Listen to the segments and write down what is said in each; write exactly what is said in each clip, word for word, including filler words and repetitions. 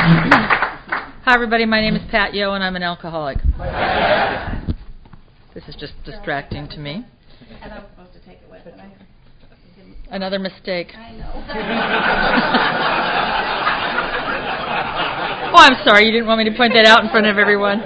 Hi, everybody. My name is Pat Yo, and I'm an alcoholic. This is just distracting to me. And I was supposed to take it with, but I didn't. Another mistake. I know. Oh, I'm sorry. You didn't want me to point that out in front of everyone.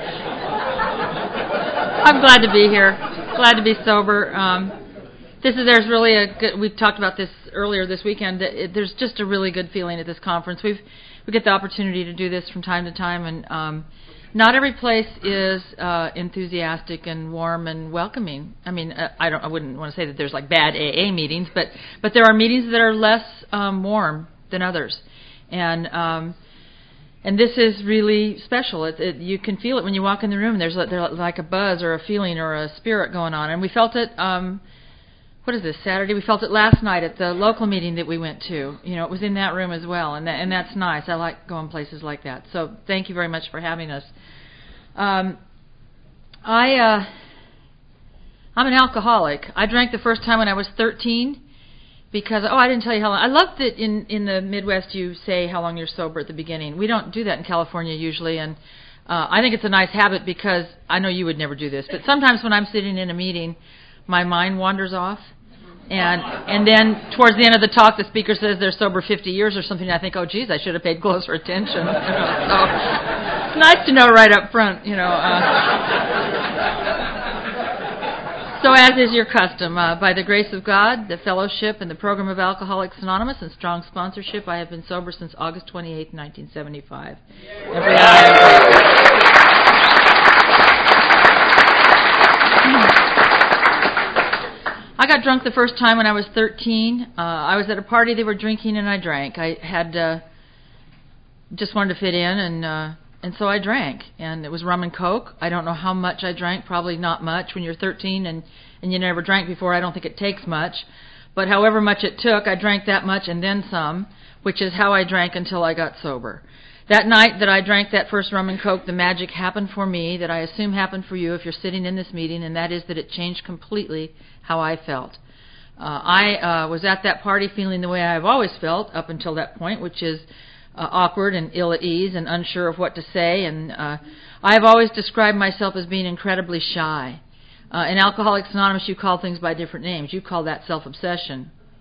I'm glad to be here. Glad to be sober. Um, this is there's really a good. We talked about this earlier this weekend. It, there's just a really good feeling at this conference. We've we get the opportunity to do this from time to time, and um, not every place is uh, enthusiastic and warm and welcoming. I mean, uh, I don't. I wouldn't want to say that there's like bad A A meetings, but but there are meetings that are less um, warm than others, and. Um, And this is really special. It, it, you can feel it when you walk in the room. There's, there's like a buzz or a feeling or a spirit going on. And we felt it, um, what is this, Saturday? We felt it last night at the local meeting that we went to. You know, it was in that room as well. And, that, and that's nice. I like going places like that. So thank you very much for having us. Um, I, uh, I'm an alcoholic. I drank the first time when I was thirteen. Because, oh, I didn't tell you how long. I love that in, in the Midwest you say how long you're sober at the beginning. We don't do that in California usually, and uh, I think it's a nice habit because I know you would never do this, but sometimes when I'm sitting in a meeting, my mind wanders off, and and then towards the end of the talk, the speaker says they're sober fifty years or something, and I think, oh, geez, I should have paid closer attention. You know, so it's nice to know right up front, you know. Uh, So as is your custom, uh, by the grace of God, the fellowship, and the program of Alcoholics Anonymous and strong sponsorship, I have been sober since August twenty-eighth, nineteen seventy-five. Every I got drunk the first time when I was thirteen. Uh, I was at a party, they were drinking, and I drank. I had uh, just wanted to fit in, and... Uh, And so I drank, and it was rum and Coke. I don't know how much I drank, probably not much. When you're thirteen and, and you never drank before, I don't think it takes much. But however much it took, I drank that much and then some, which is how I drank until I got sober. That night that I drank that first rum and Coke, the magic happened for me that I assume happened for you if you're sitting in this meeting, and that is that it changed completely how I felt. Uh, I uh, was at that party feeling the way I've always felt up until that point, which is Uh, awkward and ill at ease and unsure of what to say, and uh, I've always described myself as being incredibly shy. Uh, in Alcoholics Anonymous, you call things by different names. You call that self-obsession.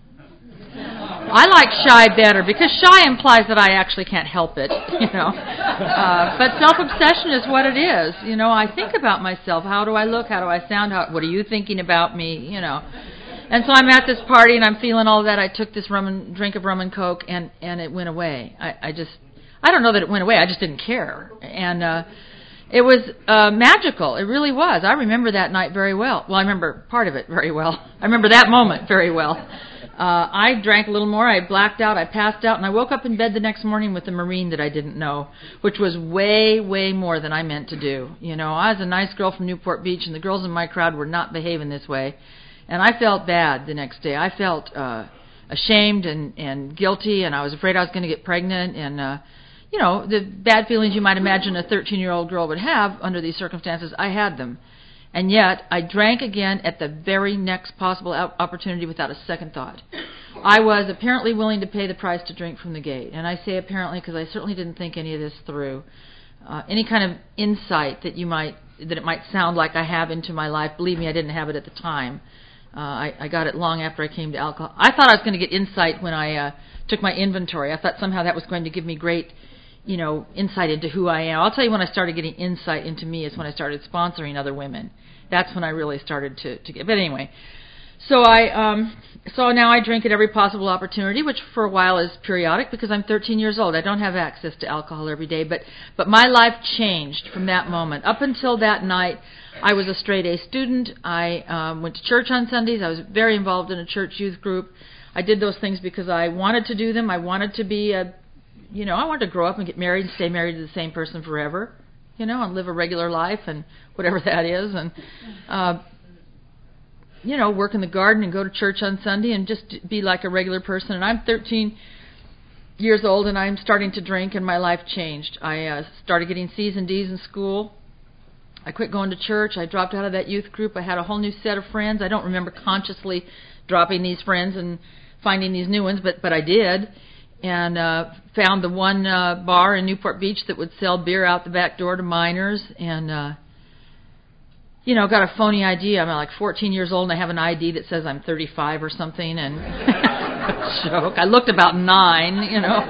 I like shy better because shy implies that I actually can't help it, you know. Uh, but self-obsession is what it is. You know, I think about myself. How do I look? How do I sound? How, what are you thinking about me? You know. And so I'm at this party, and I'm feeling all that. I took this rum and, drink of rum and Coke, and, and it went away. I, I just, I don't know that it went away. I just didn't care. And uh, it was uh, magical. It really was. I remember that night very well. Well, I remember part of it very well. I remember that moment very well. Uh, I drank a little more. I blacked out. I passed out, and I woke up in bed the next morning with a Marine that I didn't know, which was way, way more than I meant to do. You know, I was a nice girl from Newport Beach, and the girls in my crowd were not behaving this way. And I felt bad the next day. I felt uh, ashamed and, and guilty, and I was afraid I was going to get pregnant. And, uh, you know, the bad feelings you might imagine a thirteen-year-old girl would have under these circumstances, I had them. And yet, I drank again at the very next possible opportunity without a second thought. I was apparently willing to pay the price to drink from the gate. And I say apparently because I certainly didn't think any of this through. Uh, any kind of insight that you might, that it might sound like I have into my life, believe me, I didn't have it at the time. Uh, I, I got it long after I came to alcohol. I thought I was going to get insight when I uh, took my inventory. I thought somehow that was going to give me great, you know, insight into who I am. I'll tell you when I started getting insight into me is when I started sponsoring other women. That's when I really started to, to get. But anyway, so I um, so now I drink at every possible opportunity, which for a while is periodic because I'm thirteen years old. I don't have access to alcohol every day, but but my life changed from that moment. Up until that night, I was a straight A student. I um, went to church on Sundays. I was very involved in a church youth group. I did those things because I wanted to do them. I wanted to be a, you know, I wanted to grow up and get married and stay married to the same person forever, you know, and live a regular life and whatever that is. And, uh, you know, work in the garden and go to church on Sunday and just be like a regular person. And I'm thirteen years old and I'm starting to drink and my life changed. I uh, started getting C's and D's in school. I quit going to church. I dropped out of that youth group. I had a whole new set of friends. I don't remember consciously dropping these friends and finding these new ones, but, but I did. and uh, found the one uh, bar in Newport Beach that would sell beer out the back door to minors, and uh, you know, got a phony I D. I'm like fourteen years old, and I have an I D that says I'm thirty-five or something, and joke. I looked about nine, you know.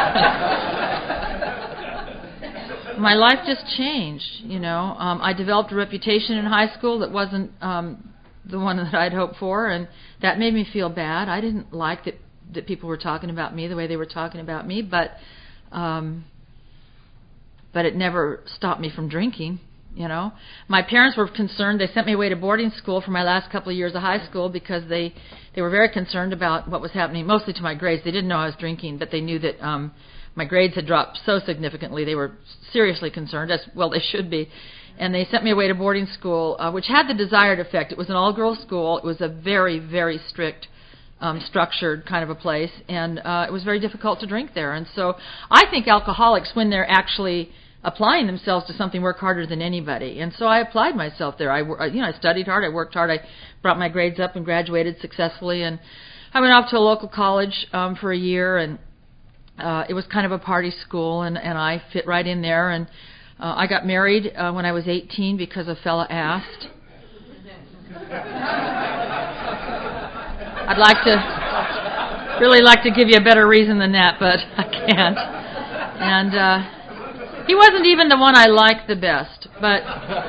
My life just changed, you know. Um, I developed a reputation in high school that wasn't um, the one that I'd hoped for, and that made me feel bad. I didn't like that, that people were talking about me the way they were talking about me, but um, but it never stopped me from drinking, you know. My parents were concerned. They sent me away to boarding school for my last couple of years of high school because they, they were very concerned about what was happening, mostly to my grades. They didn't know I was drinking, but they knew that um, my grades had dropped so significantly. They were seriously concerned, as well they should be. And they sent me away to boarding school, uh, which had the desired effect. It was an all-girls school. It was a very, very strict, um, structured kind of a place, and uh, it was very difficult to drink there. And so I think alcoholics, when they're actually applying themselves to something, work harder than anybody. And so I applied myself there. I, you know, I studied hard. I worked hard. I brought my grades up and graduated successfully. And I went off to a local college um, for a year, and uh, it was kind of a party school, and, and I fit right in there. And uh, I got married uh, when I was eighteen because a fella asked. I'd like to, really like to give you a better reason than that, but I can't. And uh, he wasn't even the one I liked the best, but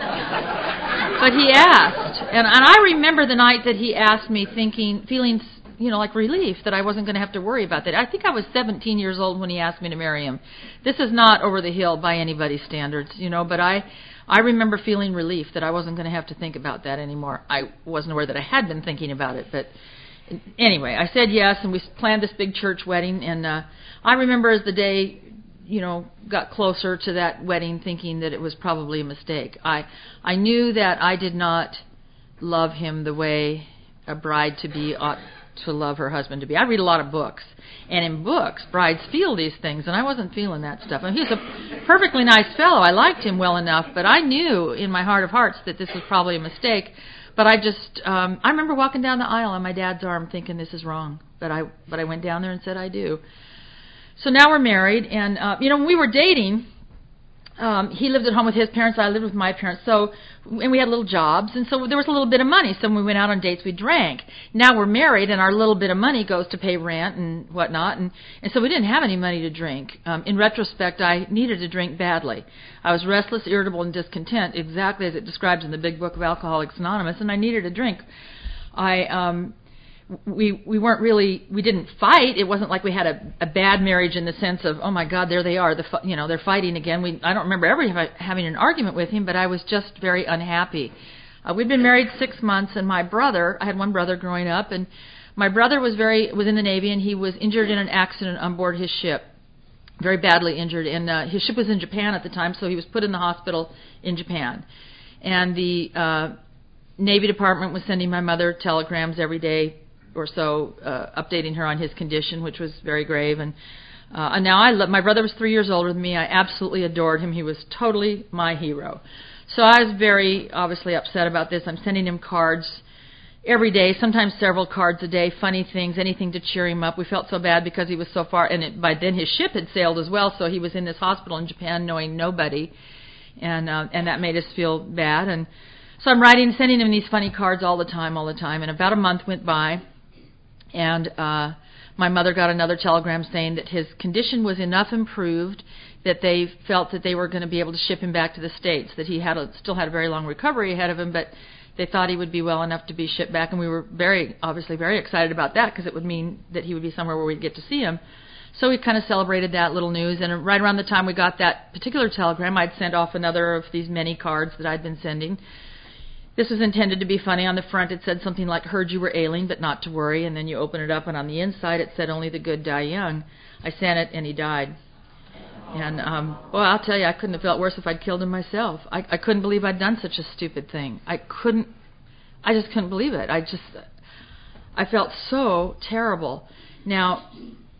but he asked, and and I remember the night that he asked me, thinking, feeling, you know, like relief that I wasn't going to have to worry about that. I think I was seventeen years old when he asked me to marry him. This is not over the hill by anybody's standards, you know, but I I remember feeling relief that I wasn't going to have to think about that anymore. I wasn't aware that I had been thinking about it, but anyway, I said yes, and we planned this big church wedding, and uh, I remember as the day, you know, got closer to that wedding, thinking that it was probably a mistake. I I knew that I did not love him the way a bride-to-be ought to love her husband-to-be. I read a lot of books, and in books, brides feel these things, and I wasn't feeling that stuff. And he was a perfectly nice fellow. I liked him well enough, but I knew in my heart of hearts that this was probably a mistake. But I just, um, I remember walking down the aisle on my dad's arm thinking this is wrong. But I but I went down there and said I do. So now we're married, and, uh, you know, when we were dating, um, he lived at home with his parents, I lived with my parents, so, and we had little jobs, and so there was a little bit of money, so when we went out on dates, we drank. Now we're married, and our little bit of money goes to pay rent and whatnot, and, and so we didn't have any money to drink. Um, in retrospect, I needed to drink badly. I was restless, irritable, and discontent, exactly as it describes in the big book of Alcoholics Anonymous, and I needed a drink. I, um... We we weren't really, we didn't fight. It wasn't like we had a, a bad marriage in the sense of, oh my God, there they are, the you know, they're fighting again. We I don't remember ever having an argument with him, but I was just very unhappy. Uh, we'd been married six months, and my brother, I had one brother growing up, and my brother was very was in the Navy, and he was injured in an accident on board his ship, very badly injured, and uh, his ship was in Japan at the time, so he was put in the hospital in Japan, and the uh, Navy Department was sending my mother telegrams every day or so, uh, updating her on his condition, which was very grave. And, uh, and now I love, my brother was three years older than me. I absolutely adored him. He was totally my hero. So I was very obviously upset about this. I'm sending him cards every day, sometimes several cards a day, funny things, anything to cheer him up. We felt so bad because he was so far, and it, by then his ship had sailed as well, so he was in this hospital in Japan knowing nobody, and uh, and that made us feel bad. And so I'm writing, sending him these funny cards all the time, all the time, and about a month went by. And uh, my mother got another telegram saying that his condition was enough improved that they felt that they were going to be able to ship him back to the States, that he had a, still had a very long recovery ahead of him, but they thought he would be well enough to be shipped back. And we were very, obviously very excited about that because it would mean that he would be somewhere where we'd get to see him. So we kind of celebrated that little news. And right around the time we got that particular telegram, I'd sent off another of these many cards that I'd been sending. This was intended to be funny. On the front it said something like, heard you were ailing, but not to worry. And then you open it up, and on the inside it said, only the good die young. I sent it, and he died. And, um, well, I'll tell you, I couldn't have felt worse if I'd killed him myself. I, I couldn't believe I'd done such a stupid thing. I couldn't, I just couldn't believe it. I just, I felt so terrible. Now,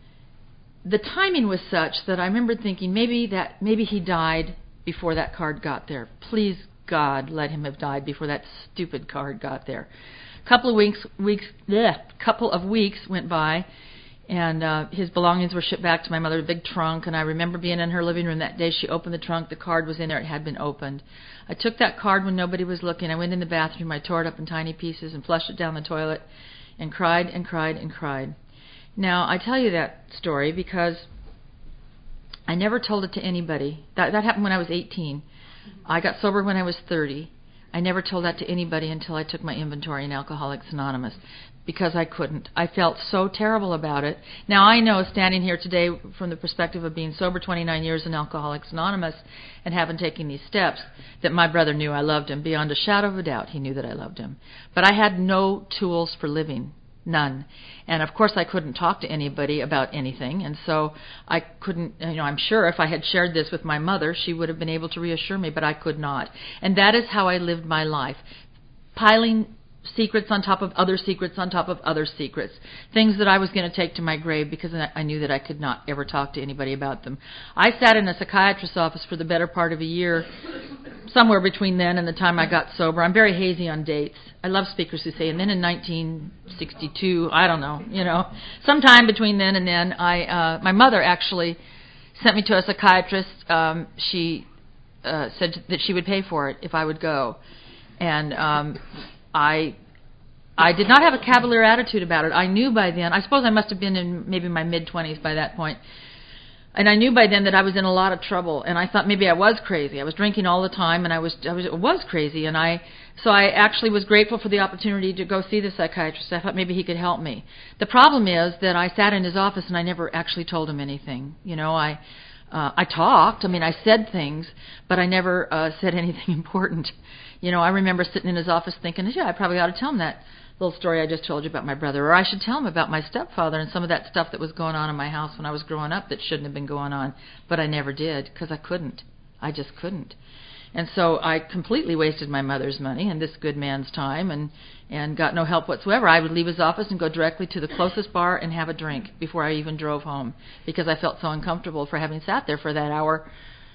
the timing was such that I remember thinking, maybe that, maybe he died before that card got there. Please, God, let him have died before that stupid card got there. A couple of weeks, weeks, bleh, couple of weeks went by, And uh, his belongings were shipped back to my mother, a big trunk, and I remember being in her living room that day. She opened the trunk. The card was in there. It had been opened. I took that card when nobody was looking. I went in the bathroom. I tore it up in tiny pieces and flushed it down the toilet and cried and cried and cried. Now, I tell you that story because I never told it to anybody. That, that happened when I was eighteen. I got sober when I was thirty. I never told that to anybody until I took my inventory in Alcoholics Anonymous, because I couldn't. I felt so terrible about it. Now, I know, standing here today from the perspective of being sober twenty-nine years in Alcoholics Anonymous and having taken these steps, that my brother knew I loved him. Beyond a shadow of a doubt, he knew that I loved him. But I had no tools for living. None. And of course I couldn't talk to anybody about anything, and so I couldn't, you know, I'm sure if I had shared this with my mother, she would have been able to reassure me, but I could not. And that is how I lived my life, piling secrets on top of other secrets on top of other secrets, things that I was going to take to my grave because I knew that I could not ever talk to anybody about them. I sat in a psychiatrist's office for the better part of a year, somewhere between then and the time I got sober. I'm very hazy on dates. I love speakers who say, and then in nineteen sixty-two, I don't know, you know, sometime between then and then, I, uh, my mother actually sent me to a psychiatrist. Um, she uh, said that she would pay for it if I would go. And um, I I did not have a cavalier attitude about it. I knew by then, I suppose I must have been in maybe my mid-twenties by that point, and I knew by then that I was in a lot of trouble, and I thought maybe I was crazy. I was drinking all the time, and I was I was, was crazy, and I so I actually was grateful for the opportunity to go see the psychiatrist. I thought maybe he could help me. The problem is that I sat in his office, and I never actually told him anything. You know, I uh, I talked. I mean, I said things, but I never uh, said anything important. You know, I remember sitting in his office thinking, yeah, I probably ought to tell him that little story I just told you about my brother, or I should tell him about my stepfather and some of that stuff that was going on in my house when I was growing up that shouldn't have been going on, but I never did because I couldn't. I just couldn't. And so I completely wasted my mother's money and this good man's time and, and got no help whatsoever. I would leave his office and go directly to the closest bar and have a drink before I even drove home because I felt so uncomfortable for having sat there for that hour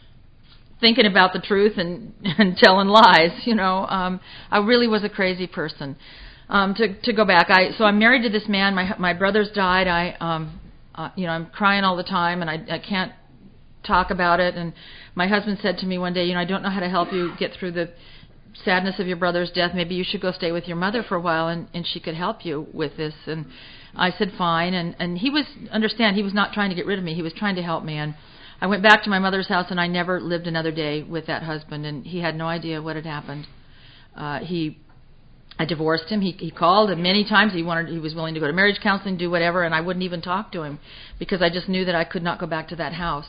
thinking about the truth and, and telling lies. You know, um, I really was a crazy person. Um, to to go back, I so I'm married to this man. My my brothers died. I um uh, you know I'm crying all the time, and I I can't talk about it. And my husband said to me one day, you know, I don't know how to help you get through the sadness of your brother's death. Maybe you should go stay with your mother for a while, and, and she could help you with this. And I said fine. And and he was understand he was not trying to get rid of me. He was trying to help me. And I went back to my mother's house, and I never lived another day with that husband. And he had no idea what had happened. Uh, he. I divorced him. He he called, and many times he wanted he was willing to go to marriage counseling, do whatever, and I wouldn't even talk to him because I just knew that I could not go back to that house.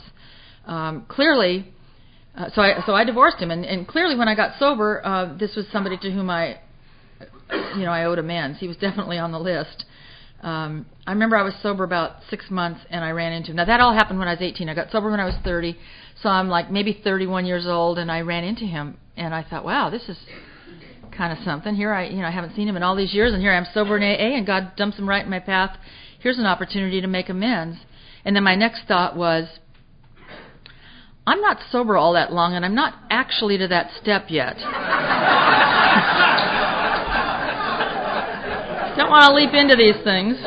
Um, clearly, uh, so I so I divorced him, and, and clearly when I got sober, uh, this was somebody to whom I, you know, I owed amends. He was definitely on the list. Um, I remember I was sober about six months, and I ran into him. Now that all happened when I was eighteen. I got sober when I was thirty, so I'm like maybe thirty-one years old, and I ran into him, and I thought, wow, this is kind of something. Here I, you know, I haven't seen him in all these years, and here I'm sober in A A, and God dumps him right in my path. Here's an opportunity to make amends. And then my next thought was, I'm not sober all that long, and I'm not actually to that step yet. Don't want to leap into these things.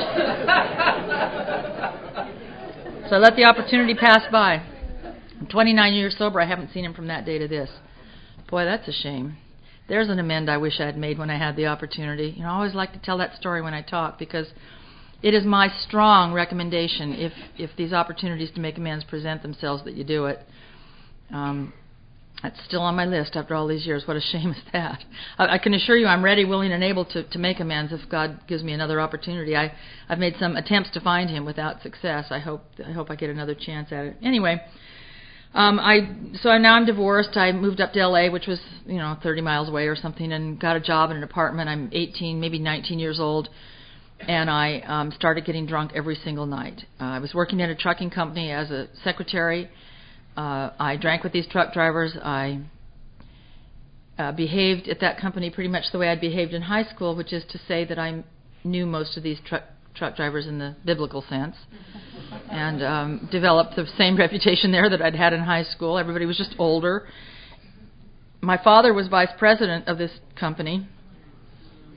So I let the opportunity pass by. I'm twenty-nine years sober. I haven't seen him from that day to this. Boy, that's a shame. There's an amend I wish I had made when I had the opportunity. You know, I always like to tell that story when I talk because it is my strong recommendation if, if these opportunities to make amends present themselves that you do it. Um, that's still on my list after all these years. What a shame is that. I, I can assure you I'm ready, willing, and able to, to make amends if God gives me another opportunity. I, I've made some attempts to find him without success. I hope I hope I get another chance at it. Anyway, Um, I so now I'm divorced. I moved up to L A, which was you know thirty miles away or something, and got a job in an apartment. I'm eighteen, maybe nineteen years old, and I um, started getting drunk every single night. Uh, I was working at a trucking company as a secretary. Uh, I drank with these truck drivers. I uh, behaved at that company pretty much the way I'd behaved in high school, which is to say that I knew most of these truck truck drivers in the biblical sense, and um, developed the same reputation there that I'd had in high school. Everybody was just older. My father was vice president of this company.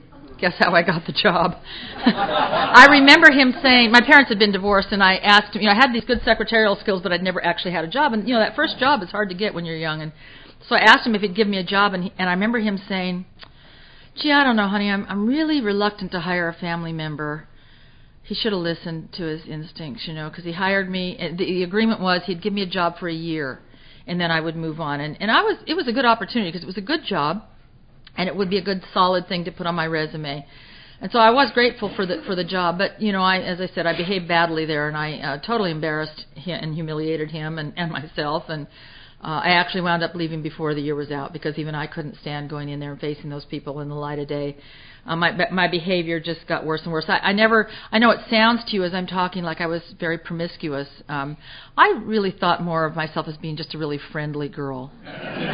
Guess how I got the job. I remember him saying, my parents had been divorced, and I asked him, you know, I had these good secretarial skills, but I'd never actually had a job. And, you know, that first job is hard to get when you're young. And so I asked him if he'd give me a job, and, he, and I remember him saying, gee, I don't know, honey, I'm, I'm really reluctant to hire a family member. He should have listened to his instincts, you know, because he hired me. The, the agreement was he'd give me a job for a year, and then I would move on. And, and I was, it was a good opportunity because it was a good job, and it would be a good, solid thing to put on my resume. And so I was grateful for the for the job. But, you know, I, as I said, I behaved badly there, and I uh, totally embarrassed him and humiliated him and, and myself. And uh, I actually wound up leaving before the year was out because even I couldn't stand going in there and facing those people in the light of day. Uh, my my behavior just got worse and worse. I, I never, I know it sounds to you as I'm talking like I was very promiscuous. Um, I really thought more of myself as being just a really friendly girl. You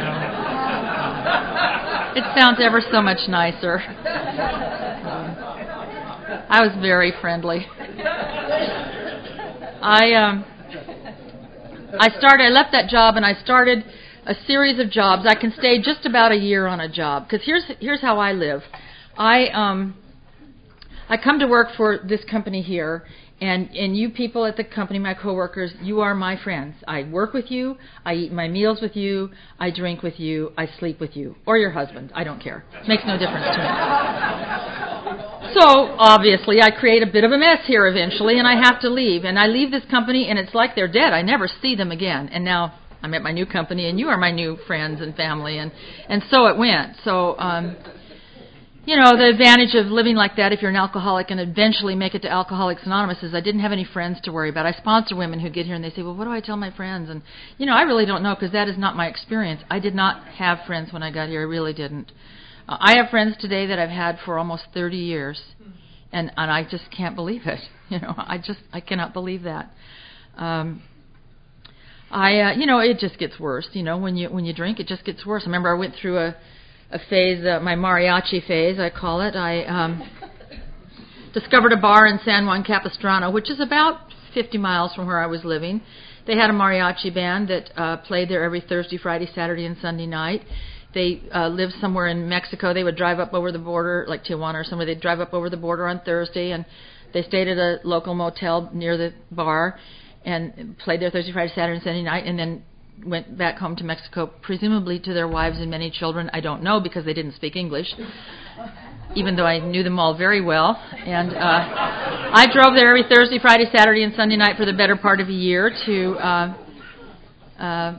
know? It sounds ever so much nicer. Um, I was very friendly. I um, I started. I left that job and I started a series of jobs. I can stay just about a year on a job because here's here's how I live. I um I come to work for this company here, and, and you people at the company, my coworkers, you are my friends. I work with you, I eat my meals with you, I drink with you, I sleep with you, or your husband. I don't care. Makes no difference to me. So obviously, I create a bit of a mess here eventually, and I have to leave. And I leave this company, and it's like they're dead. I never see them again. And now I'm at my new company, and you are my new friends and family, and and so it went. So. Um, You know, the advantage of living like that if you're an alcoholic and eventually make it to Alcoholics Anonymous is I didn't have any friends to worry about. I sponsor women who get here and they say, well, what do I tell my friends? And, you know, I really don't know because that is not my experience. I did not have friends when I got here. I really didn't. Uh, I have friends today that I've had for almost thirty years, and, and I just can't believe it. You know, I just, I cannot believe that. Um, I, uh, you know, it just gets worse. You know, when you when you drink, it just gets worse. I remember I went through a a phase, uh, my mariachi phase, I call it. I um, discovered a bar in San Juan Capistrano, which is about fifty miles from where I was living. They had a mariachi band that uh, played there every Thursday, Friday, Saturday, and Sunday night. They uh, lived somewhere in Mexico. They would drive up over the border, like Tijuana or somewhere. They'd drive up over the border on Thursday, and they stayed at a local motel near the bar and played there Thursday, Friday, Saturday, and Sunday night, and then went back home to Mexico, presumably to their wives and many children. I don't know because they didn't speak English, even though I knew them all very well. And uh, I drove there every Thursday, Friday, Saturday, and Sunday night for the better part of a year to uh, uh,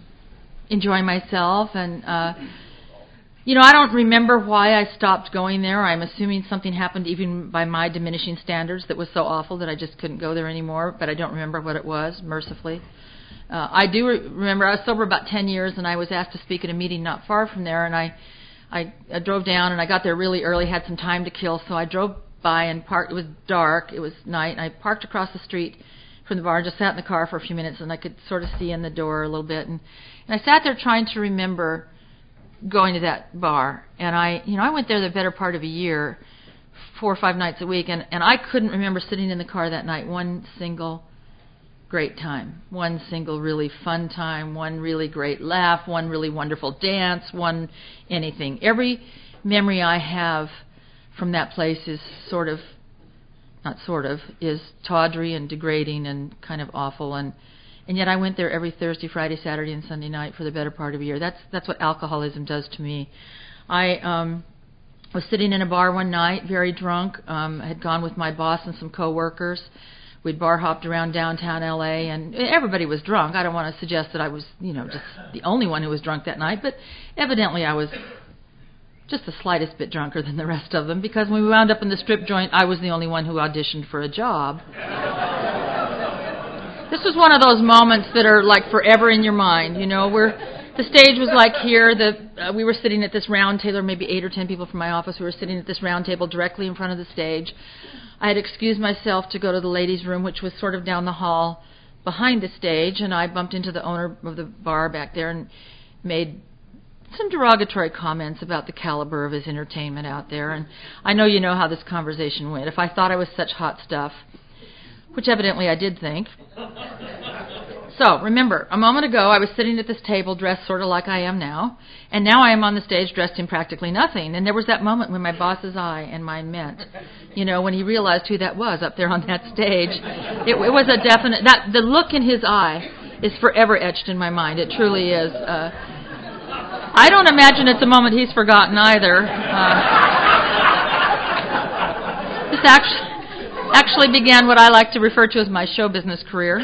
enjoy myself. And, uh, you know, I don't remember why I stopped going there. I'm assuming something happened even by my diminishing standards that was so awful that I just couldn't go there anymore, but I don't remember what it was, mercifully. Uh, I do re- remember I was sober about ten years, and I was asked to speak at a meeting not far from there, and I, I, I drove down, and I got there really early, had some time to kill, so I drove by and parked. It was dark, it was night, and I parked across the street from the bar and just sat in the car for a few minutes, and I could sort of see in the door a little bit, and, and I sat there trying to remember going to that bar, and I, you know, I went there the better part of a year, four or five nights a week, and, and I couldn't remember sitting in the car that night one single great time, one single really fun time, one really great laugh, one really wonderful dance, one anything. Every memory I have from that place is sort of, not sort of, is tawdry and degrading and kind of awful. And, and yet I went there every Thursday, Friday, Saturday, and Sunday night for the better part of a year. That's that's what alcoholism does to me. I um, was sitting in a bar one night, very drunk. Um, I had gone with my boss and some coworkers. We'd bar hopped around downtown L A, and everybody was drunk. I don't want to suggest that I was, you know, just the only one who was drunk that night, but evidently I was just the slightest bit drunker than the rest of them, because when we wound up in the strip joint, I was the only one who auditioned for a job. This was one of those moments that are like forever in your mind, you know, where the stage was like here. The uh, we were sitting at this round table, maybe eight or ten people from my office. We were sitting at this round table directly in front of the stage. I had excused myself to go to the ladies' room, which was sort of down the hall behind the stage, and I bumped into the owner of the bar back there and made some derogatory comments about the caliber of his entertainment out there. And I know you know how this conversation went. If I thought I was such hot stuff, which evidently I did think, So, remember, a moment ago I was sitting at this table dressed sort of like I am now, and now I am on the stage dressed in practically nothing. And there was that moment when my boss's eye and mine met, you know, when he realized who that was up there on that stage. It, it was a definite, that the look in his eye is forever etched in my mind. It truly is. Uh, I don't imagine it's a moment he's forgotten either. Uh, this actually, actually began what I like to refer to as my show business career.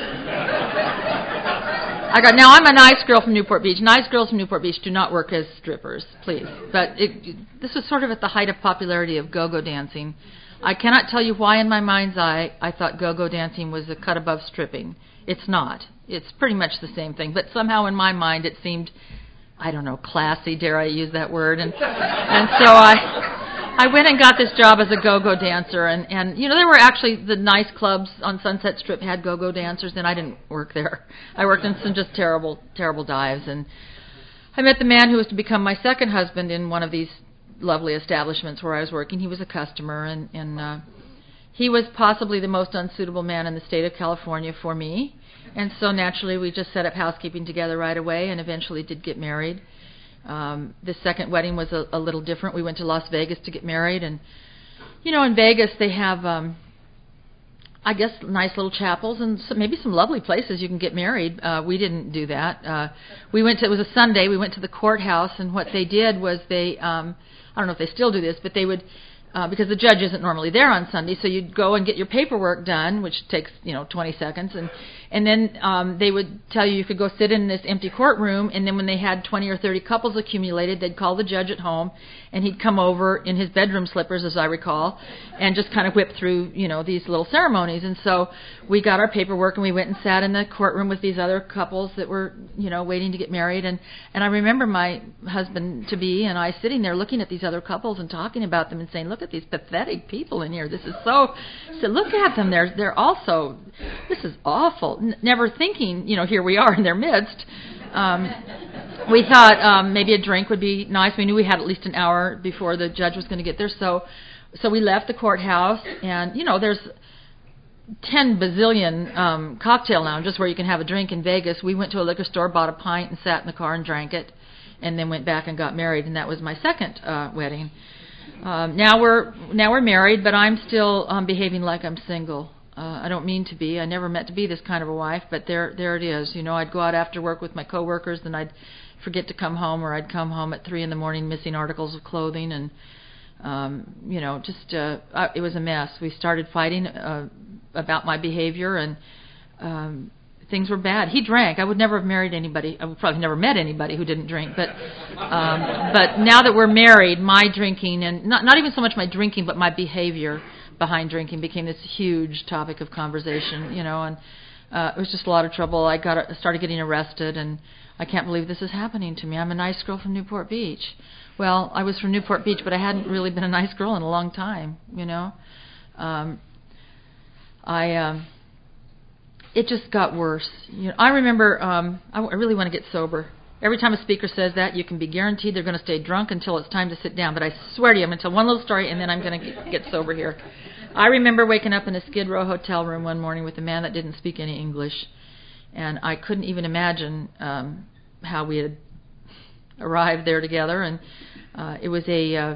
I got now. I'm a nice girl from Newport Beach. Nice girls from Newport Beach do not work as strippers, please. But it, this was sort of at the height of popularity of go-go dancing. I cannot tell you why in my mind's eye I thought go-go dancing was a cut above stripping. It's not. It's pretty much the same thing. But somehow in my mind it seemed, I don't know, classy, dare I use that word. And and so I I went and got this job as a go-go dancer. And, and, you know, there were actually the nice clubs on Sunset Strip had go-go dancers, and I didn't work there. I worked in some just terrible, terrible dives. And I met the man who was to become my second husband in one of these lovely establishments where I was working. He was a customer, and, and uh, he was possibly the most unsuitable man in the state of California for me. And so naturally we just set up housekeeping together right away and eventually did get married. Um, the second wedding was a, a little different. We went to Las Vegas to get married, and you know, in Vegas they have, um, I guess, nice little chapels and some, maybe some lovely places you can get married. Uh, we didn't do that. Uh, we went to, it was a Sunday. We went to the courthouse, and what they did was they, um, I don't know if they still do this, but they would. Uh, because the judge isn't normally there on Sunday, so you'd go and get your paperwork done, which takes, you know, twenty seconds, and and then um, they would tell you you could go sit in this empty courtroom, and then when they had twenty or thirty couples accumulated, they'd call the judge at home, and he'd come over in his bedroom slippers, as I recall, and just kind of whip through, you know, these little ceremonies. And so we got our paperwork, and we went and sat in the courtroom with these other couples that were, you know, waiting to get married, and, and I remember my husband-to-be and I sitting there looking at these other couples and talking about them and saying, look at these pathetic people in here. This is so, so look at them. They're, they're also, this is awful. N- never thinking, you know, here we are in their midst. Um, we thought um, maybe a drink would be nice. We knew we had at least an hour before the judge was going to get there. So, so we left the courthouse, and, you know, there's ten bazillion um, cocktail lounges where you can have a drink in Vegas. We went to a liquor store, bought a pint, and sat in the car and drank it, and then went back and got married, and that was my second uh, wedding. Um, now we're now we're married, but I'm still um, behaving like I'm single. Uh, I don't mean to be. I never meant to be this kind of a wife, but there there it is. You know, I'd go out after work with my coworkers, and I'd forget to come home, or I'd come home at three in the morning missing articles of clothing, and um, you know, just uh, I, it was a mess. We started fighting uh, about my behavior, and um, things were bad. He drank. I would never have married anybody. I would probably never met anybody who didn't drink. But um, but now that we're married, my drinking, and not not even so much my drinking, but my behavior behind drinking became this huge topic of conversation. You know, and uh, it was just a lot of trouble. I got started getting arrested, and I can't believe this is happening to me. I'm a nice girl from Newport Beach. Well, I was from Newport Beach, but I hadn't really been a nice girl in a long time. You know, um, I. Um, It just got worse. You know, I remember. Um, I, I really want to get sober. Every time a speaker says that, you can be guaranteed they're going to stay drunk until it's time to sit down. But I swear to you, I'm going to tell one little story, and then I'm going to get, get sober here. I remember waking up in a Skid Row hotel room one morning with a man that didn't speak any English, and I couldn't even imagine um, how we had arrived there together. And uh, it was a, uh,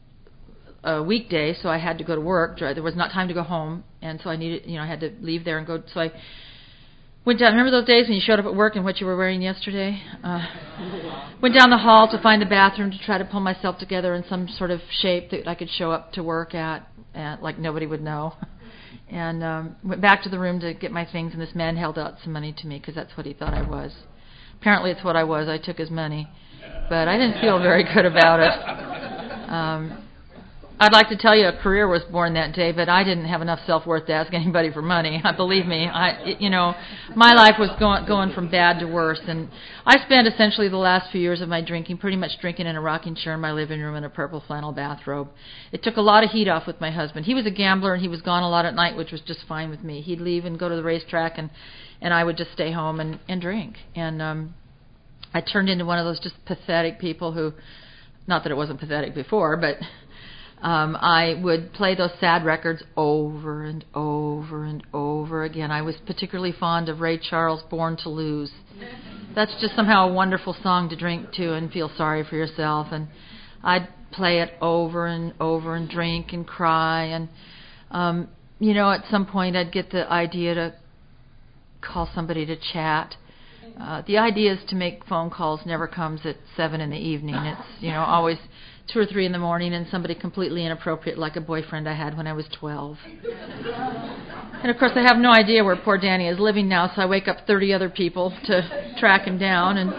a weekday, so I had to go to work. There was not time to go home, and so I needed, you know, I had to leave there and go. So I went down. Remember those days when you showed up at work in what you were wearing yesterday? Uh, went down the hall to find the bathroom to try to pull myself together in some sort of shape that I could show up to work at, at like nobody would know. And um, went back to the room to get my things, and this man held out some money to me because that's what he thought I was. Apparently it's what I was. I took his money. But I didn't feel very good about it. Um, I'd like to tell you a career was born that day, but I didn't have enough self-worth to ask anybody for money. Believe me, I, it, you know, my life was going going from bad to worse, and I spent essentially the last few years of my drinking pretty much drinking in a rocking chair in my living room in a purple flannel bathrobe. It took a lot of heat off with my husband. He was a gambler, and he was gone a lot at night, which was just fine with me. He'd leave and go to the racetrack, and, and I would just stay home and, and drink. And um, I turned into one of those just pathetic people who, not that it wasn't pathetic before, but... Um, I would play those sad records over and over and over again. I was particularly fond of Ray Charles' Born to Lose. That's just somehow a wonderful song to drink to and feel sorry for yourself. And I'd play it over and over and drink and cry. And, um, you know, at some point I'd get the idea to call somebody to chat. Uh, the idea is to make phone calls never comes at seven in the evening. It's, you know, always two or three in the morning, and somebody completely inappropriate like a boyfriend I had when I was twelve. And of course I have no idea where poor Danny is living now, so I wake up thirty other people to track him down. And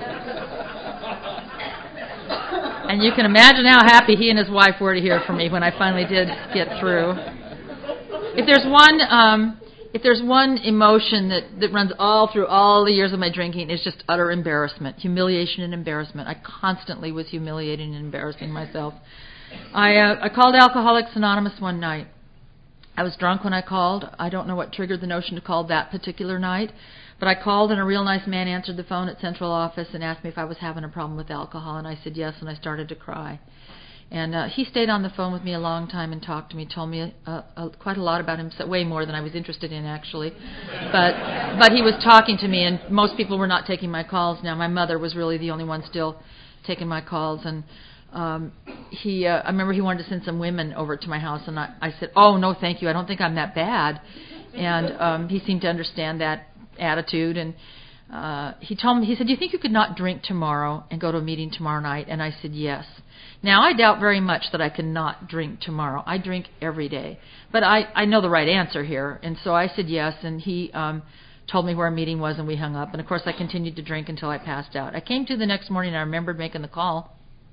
and you can imagine how happy he and his wife were to hear from me when I finally did get through. If there's one... Um, If there's one emotion that, that runs all through all the years of my drinking, it's just utter embarrassment, humiliation and embarrassment. I constantly was humiliating and embarrassing myself. I uh, I called Alcoholics Anonymous one night. I was drunk when I called. I don't know what triggered the notion to call that particular night, but I called and a real nice man answered the phone at central office and asked me if I was having a problem with alcohol, and I said yes, and I started to cry. And uh, he stayed on the phone with me a long time and talked to me, told me uh, uh, quite a lot about himself, way more than I was interested in, actually. But but he was talking to me, and most people were not taking my calls now. My mother was really the only one still taking my calls. And um, he, uh, I remember he wanted to send some women over to my house, and I, I said, oh, no, thank you. I don't think I'm that bad. And um, he seemed to understand that attitude. And uh, he told me, he said, do you think you could not drink tomorrow and go to a meeting tomorrow night? And I said, yes. Now, I doubt very much that I cannot drink tomorrow. I drink every day. But I, I know the right answer here. And so I said yes, and he um, told me where our meeting was, and we hung up. And, of course, I continued to drink until I passed out. I came to the next morning, and I remembered making the call.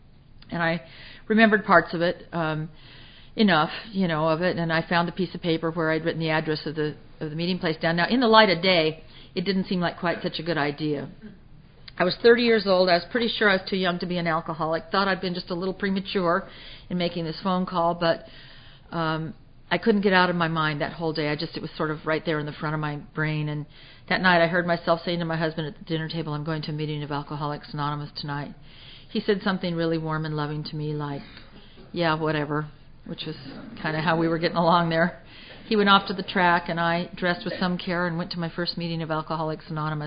And I remembered parts of it, um, enough, you know, of it. And I found the piece of paper where I'd written the address of the of the meeting place down. Now, in the light of day, it didn't seem like quite such a good idea. I was thirty years old. I was pretty sure I was too young to be an alcoholic. Thought I'd been just a little premature in making this phone call, but um, I couldn't get out of my mind that whole day. I just, it was sort of right there in the front of my brain. And that night I heard myself saying to my husband at the dinner table, I'm going to a meeting of Alcoholics Anonymous tonight. He said something really warm and loving to me like, yeah, whatever, which was kind of how we were getting along there. He went off to the track, and I dressed with some care and went to my first meeting of Alcoholics Anonymous.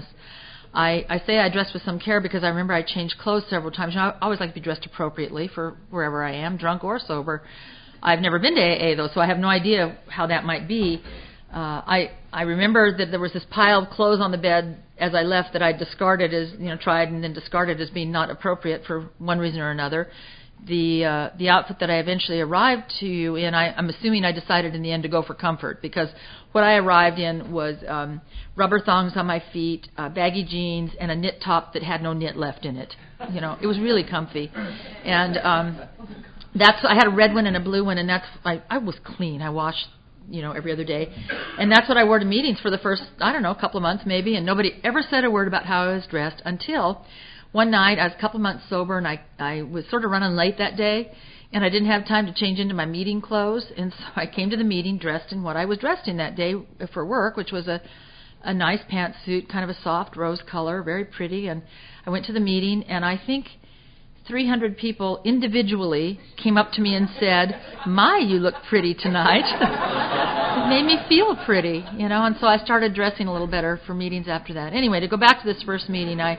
I, I say I dressed with some care because I remember I changed clothes several times. You know, I always like to be dressed appropriately for wherever I am, drunk or sober. I've never been to A A, though, so I have no idea how that might be. Uh, I I remember that there was this pile of clothes on the bed as I left that I discarded as, you know, tried and then discarded as being not appropriate for one reason or another. The uh, the outfit that I eventually arrived to in, I, I'm assuming I decided in the end to go for comfort, because what I arrived in was um, rubber thongs on my feet, uh, baggy jeans, and a knit top that had no knit left in it. You know, it was really comfy, and um, that's I had a red one and a blue one, and that's I, I was clean. I washed, you know, every other day, and that's what I wore to meetings for the first I don't know couple of months maybe, and nobody ever said a word about how I was dressed until one night. I was a couple months sober, and I, I was sort of running late that day, and I didn't have time to change into my meeting clothes, and so I came to the meeting dressed in what I was dressed in that day for work, which was a, a nice pantsuit, kind of a soft rose color, very pretty, and I went to the meeting, and I think three hundred people individually came up to me and said, my, you look pretty tonight. It made me feel pretty, you know, and so I started dressing a little better for meetings after that. Anyway, to go back to this first meeting, I...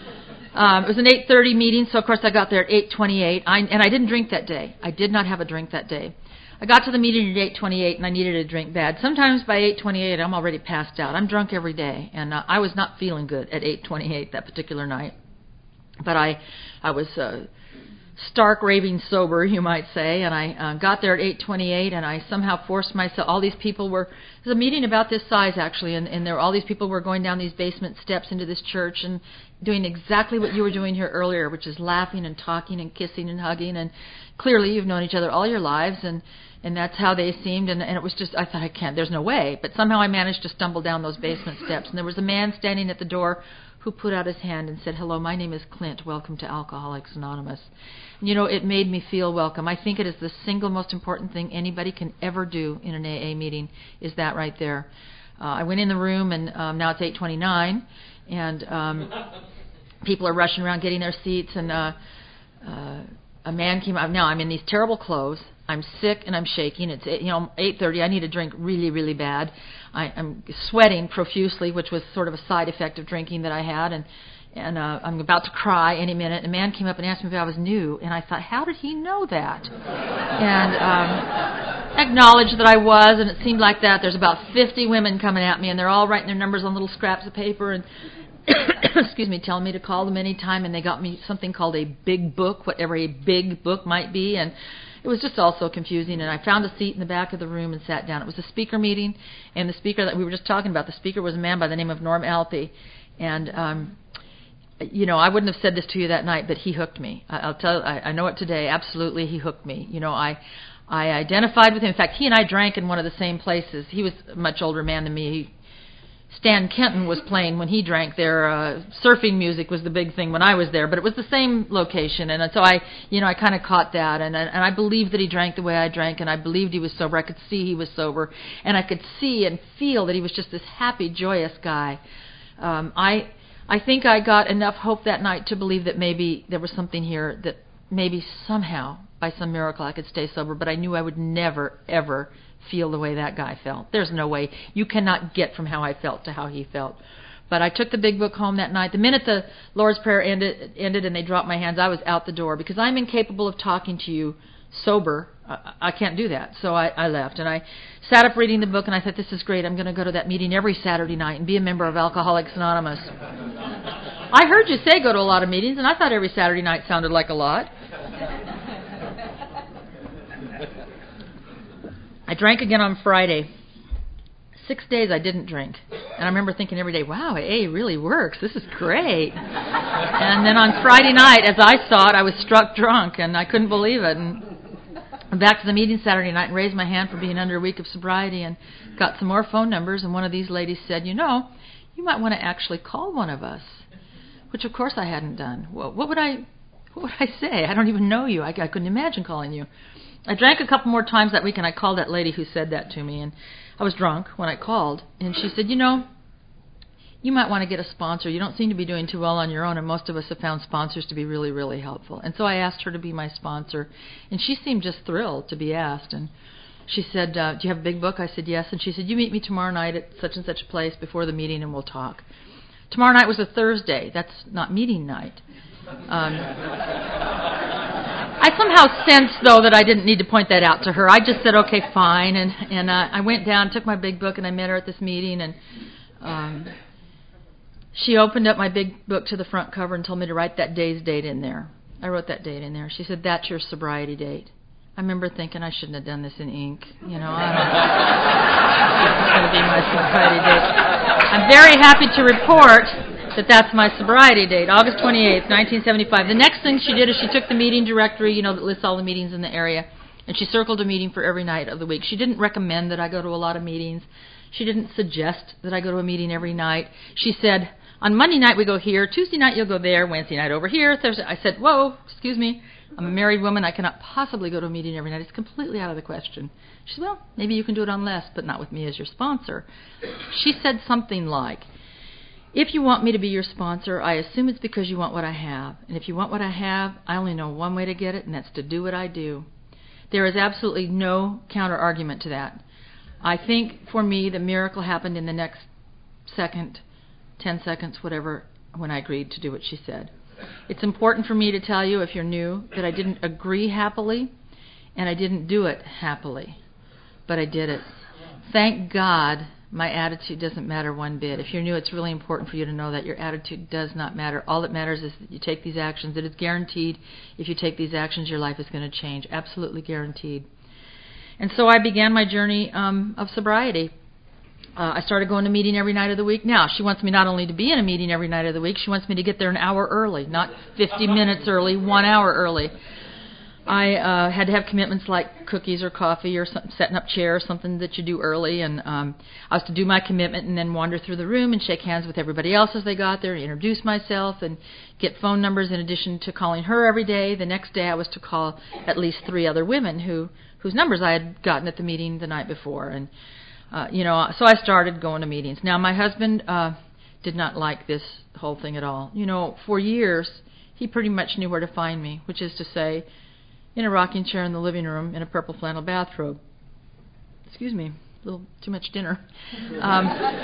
Um, it was an eight thirty meeting, so of course I got there at eight twenty-eight, I, and I didn't drink that day. I did not have a drink that day. I got to the meeting at eight twenty-eight, and I needed a drink bad. Sometimes by eight twenty-eight, I'm already passed out. I'm drunk every day, and uh, I was not feeling good at eight twenty-eight that particular night. But I, I was uh, stark raving sober, you might say, and I uh, got there at eight twenty-eight, and I somehow forced myself. All these people were. It was a meeting about this size actually, and, and there all these people were going down these basement steps into this church and doing exactly what you were doing here earlier, which is laughing and talking and kissing and hugging, and clearly you've known each other all your lives, and, and that's how they seemed, and, and it was just, I thought, I can't, there's no way, but somehow I managed to stumble down those basement steps, and there was a man standing at the door who put out his hand and said, hello, my name is Clint, welcome to Alcoholics Anonymous. And, you know, it made me feel welcome. I think it is the single most important thing anybody can ever do in an A A meeting, is that right there. Uh, I went in the room, and um, now it's eight twenty-nine, and um, people are rushing around getting their seats, and uh, uh, a man came out. Now I'm in these terrible clothes. I'm sick and I'm shaking. It's you know eight thirty. I need a drink really, really bad. I, I'm sweating profusely, which was sort of a side effect of drinking that I had, and and uh, I'm about to cry any minute. A man came up and asked me if I was new, and I thought, how did he know that? And um, acknowledged that I was, and it seemed like that. There's about fifty women coming at me, and they're all writing their numbers on little scraps of paper, and excuse me, telling me to call them anytime, and they got me something called a big book, whatever a big book might be, and it was just all so confusing. And I found a seat in the back of the room and sat down. It was a speaker meeting, and the speaker that we were just talking about, the speaker was a man by the name of Norm Alpe, and um, you know, I wouldn't have said this to you that night, but he hooked me. I, I'll tell. I, I know it today. Absolutely, he hooked me. You know, I. I identified with him. In fact, he and I drank in one of the same places. He was a much older man than me. He, Stan Kenton was playing when he drank there. Uh, surfing music was the big thing when I was there, but it was the same location. And so I, you know, I kind of caught that. And, and I believed that he drank the way I drank, and I believed he was sober. I could see he was sober, and I could see and feel that he was just this happy, joyous guy. Um, I, I think I got enough hope that night to believe that maybe there was something here, that maybe somehow, by some miracle, I could stay sober, but I knew I would never, ever feel the way that guy felt. There's no way. You cannot get from how I felt to how he felt. But I took the big book home that night. The minute the Lord's Prayer ended, ended and they dropped my hands, I was out the door because I'm incapable of talking to you sober. I, I can't do that. So I, I left, and I sat up reading the book, and I thought, this is great. I'm going to go to that meeting every Saturday night and be a member of Alcoholics Anonymous. I heard you say go to a lot of meetings, and I thought every Saturday night sounded like a lot. I drank again on Friday. Six days I didn't drink. And I remember thinking every day, wow, A A really works. This is great. And then on Friday night, as I saw it, I was struck drunk, and I couldn't believe it. And I'm back to the meeting Saturday night and raised my hand for being under a week of sobriety and got some more phone numbers. And one of these ladies said, you know, you might want to actually call one of us, which, of course, I hadn't done. Well, what would I what would I say? I don't even know you. I, I couldn't imagine calling you. I drank a couple more times that week, and I called that lady who said that to me, and I was drunk when I called, and she said, you know, you might want to get a sponsor. You don't seem to be doing too well on your own, and most of us have found sponsors to be really, really helpful. And so I asked her to be my sponsor, and she seemed just thrilled to be asked. And she said, uh, do you have a big book? I said, yes. And she said, you meet me tomorrow night at such and such a place before the meeting, and we'll talk. Tomorrow night was a Thursday. That's not meeting night. Um, I somehow sensed, though, that I didn't need to point that out to her. I just said, okay, fine. And, and uh, I went down, took my big book, and I met her at this meeting. And um, she opened up my big book to the front cover and told me to write that day's date in there. I wrote that date in there. She said, that's your sobriety date. I remember thinking I shouldn't have done this in ink. You know, I don't It's going to be my sobriety date. I'm very happy to report that that's my sobriety date, August twenty-eighth, nineteen seventy-five. The next thing she did is she took the meeting directory, you know, that lists all the meetings in the area, and she circled a meeting for every night of the week. She didn't recommend that I go to a lot of meetings. She didn't suggest that I go to a meeting every night. She said, on Monday night we go here, Tuesday night you'll go there, Wednesday night over here, Thursday. I said, whoa, excuse me, I'm a married woman. I cannot possibly go to a meeting every night. It's completely out of the question. She said, well, maybe you can do it on less, but not with me as your sponsor. She said something like, if you want me to be your sponsor, I assume it's because you want what I have. And if you want what I have, I only know one way to get it, and that's to do what I do. There is absolutely no counter-argument to that. I think, for me, the miracle happened in the next second, ten seconds, whatever, when I agreed to do what she said. It's important for me to tell you, if you're new, that I didn't agree happily, and I didn't do it happily, but I did it. Thank God my attitude doesn't matter one bit. If you're new, it's really important for you to know that your attitude does not matter. All that matters is that you take these actions. It is guaranteed if you take these actions, your life is going to change. Absolutely guaranteed. And so I began my journey um, of sobriety. Uh, I started going to meeting every night of the week. Now, she wants me not only to be in a meeting every night of the week, she wants me to get there an hour early, not fifty minutes early, one hour early. I uh, had to have commitments like cookies or coffee or some, setting up chairs, something that you do early. And um, I was to do my commitment and then wander through the room and shake hands with everybody else as they got there, introduce myself, and get phone numbers in addition to calling her every day. The next day I was to call at least three other women who whose numbers I had gotten at the meeting the night before. And, uh, you know, so I started going to meetings. Now, my husband uh, did not like this whole thing at all. You know, for years, he pretty much knew where to find me, which is to say, in a rocking chair in the living room in a purple flannel bathrobe. Excuse me, a little too much dinner. Um,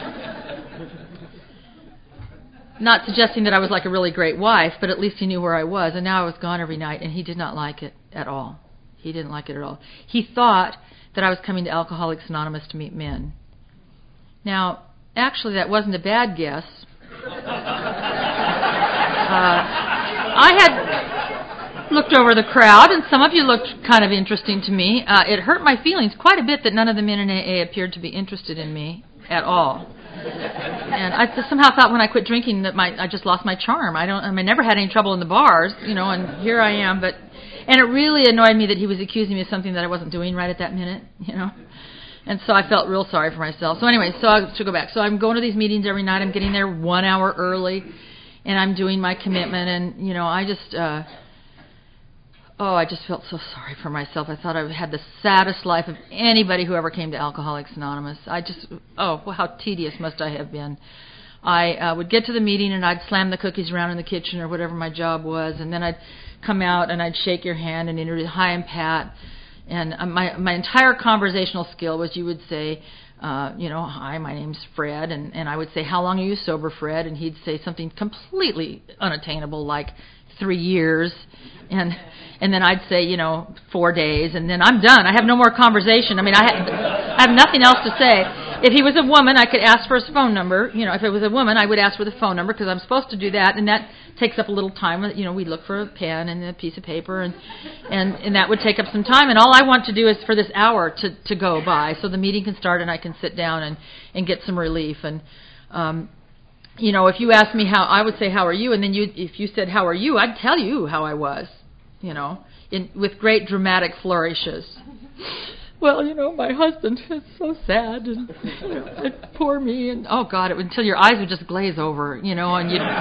not suggesting that I was like a really great wife, but at least he knew where I was, and now I was gone every night, and he did not like it at all. He didn't like it at all. He thought that I was coming to Alcoholics Anonymous to meet men. Now, actually, that wasn't a bad guess. Uh, I had looked over the crowd, and some of you looked kind of interesting to me. Uh, it hurt my feelings quite a bit that none of the men in A A appeared to be interested in me at all. And I just somehow thought when I quit drinking that my I just lost my charm. I don't. I, mean, I never had any trouble in the bars, you know, and here I am. But and it really annoyed me that he was accusing me of something that I wasn't doing right at that minute, you know. And so I felt real sorry for myself. So anyway, so I should go back. So I'm going to these meetings every night. I'm getting there one hour early, and I'm doing my commitment. And, you know, I just, uh, oh, I just felt so sorry for myself. I thought I had the saddest life of anybody who ever came to Alcoholics Anonymous. I just, oh, well, how tedious must I have been. I uh, would get to the meeting, and I'd slam the cookies around in the kitchen or whatever my job was, and then I'd come out, and I'd shake your hand and introduce, hi, I'm Pat. And uh, my my entire conversational skill was you would say, uh, you know, hi, my name's Fred, and, and I would say, how long are you sober, Fred? And he'd say something completely unattainable like three years, and and then I'd say, you know, four days, and then I'm done. I have no more conversation. I mean, I, ha- I have nothing else to say. If he was a woman, I could ask for his phone number. You know, if it was a woman, I would ask for the phone number because I'm supposed to do that, and that takes up a little time. You know, we'd look for a pen and a piece of paper, and, and, and that would take up some time. And all I want to do is for this hour to, to go by so the meeting can start and I can sit down and, and get some relief. And, um, you know, if you asked me how, I would say, how are you? And then you, if you said, how are you? I'd tell you how I was, you know, in, with great dramatic flourishes. Well, you know, my husband is so sad, and, and poor me, and oh God, it, until your eyes would just glaze over, you know, and you. So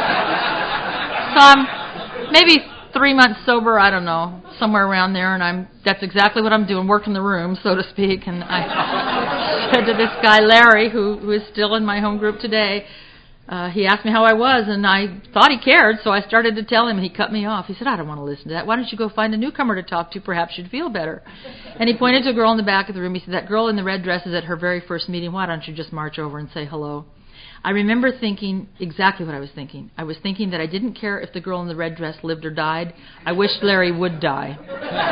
I'm maybe three months sober, I don't know, somewhere around there, and I'm. That's exactly what I'm doing, working the room, so to speak. And I said to this guy Larry, who who is still in my home group today. Uh, he asked me how I was, and I thought he cared, so I started to tell him, and he cut me off. He said, I don't want to listen to that. Why don't you go find a newcomer to talk to? Perhaps you'd feel better. And he pointed to a girl in the back of the room. He said, that girl in the red dress is at her very first meeting. Why don't you just march over and say hello? I remember thinking exactly what I was thinking. I was thinking that I didn't care if the girl in the red dress lived or died. I wished Larry would die.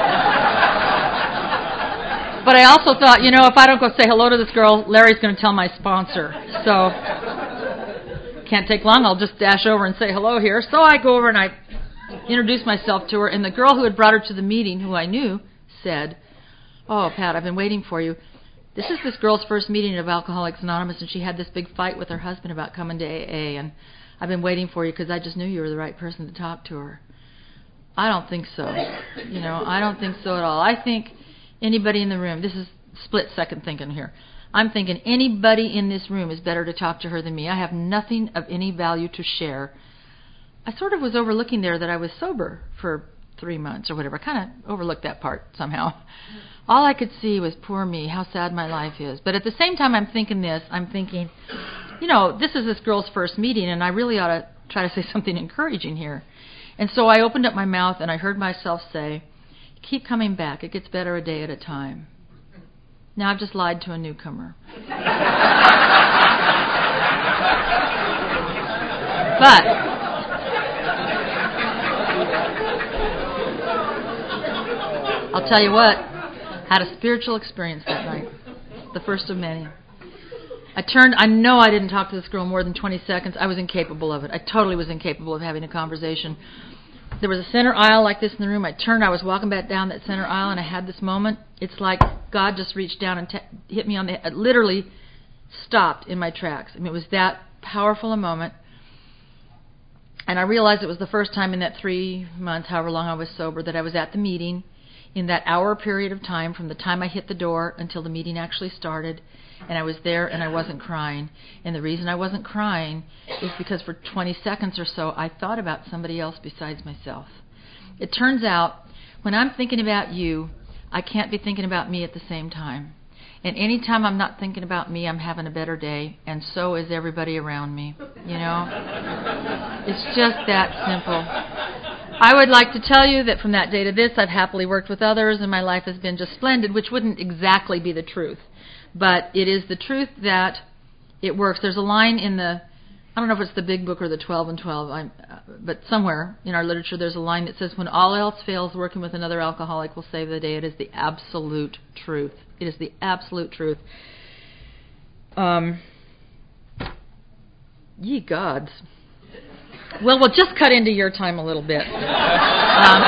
But I also thought, you know, if I don't go say hello to this girl, Larry's going to tell my sponsor. So can't take long. I'll just dash over and say hello here. So I go over and I introduce myself to her, and the girl who had brought her to the meeting, who I knew, said, oh, Pat, I've been waiting for you. This is this girl's first meeting of Alcoholics Anonymous, and she had this big fight with her husband about coming to A A, and I've been waiting for you because I just knew you were the right person to talk to her. I don't think so. You know, I don't think so at all. I think anybody in the room, this is split-second thinking here, I'm thinking anybody in this room is better to talk to her than me. I have nothing of any value to share. I sort of was overlooking there that I was sober for three months or whatever. I kind of overlooked that part somehow. All I could see was poor me, how sad my life is. But at the same time I'm thinking this, I'm thinking, you know, this is this girl's first meeting, and I really ought to try to say something encouraging here. And so I opened up my mouth, and I heard myself say, keep coming back. It gets better a day at a time. Now I've just lied to a newcomer. But I'll tell you what, I had a spiritual experience that night, the first of many. I turned, I know I didn't talk to this girl more than twenty seconds. I was incapable of it. I totally was incapable of having a conversation. There was a center aisle like this in the room. I turned, I was walking back down that center aisle, and I had this moment. It's like God just reached down and t- hit me on the head. It literally stopped in my tracks. I mean, it was that powerful a moment. And I realized it was the first time in that three months, however long I was sober, that I was at the meeting in that hour period of time from the time I hit the door until the meeting actually started. And I was there, and I wasn't crying. And the reason I wasn't crying is because for twenty seconds or so, I thought about somebody else besides myself. It turns out, when I'm thinking about you, I can't be thinking about me at the same time. And any time I'm not thinking about me, I'm having a better day, and so is everybody around me. You know? It's just that simple. I would like to tell you that from that day to this, I've happily worked with others, and my life has been just splendid, which wouldn't exactly be the truth. But it is the truth that it works. There's a line in the, I don't know if it's the Big Book or the twelve and twelve, I'm, uh, but somewhere in our literature there's a line that says, when all else fails, working with another alcoholic will save the day. It is the absolute truth. It is the absolute truth. Um, ye gods. Well, we'll just cut into your time a little bit. Um,